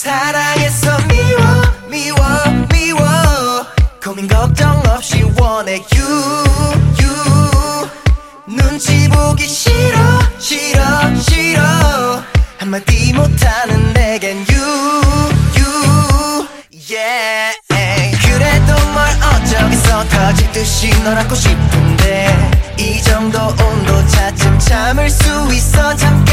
사랑해서 미워 고민 걱정 없이 원해 you 눈치 보기 싫어 한마디 못하는 내겐 you yeah 그래도 뭘 어쩌겠어 터질듯이 널 안고 싶은데 이 정도 온도 차츰 참을 수 있어 잠깐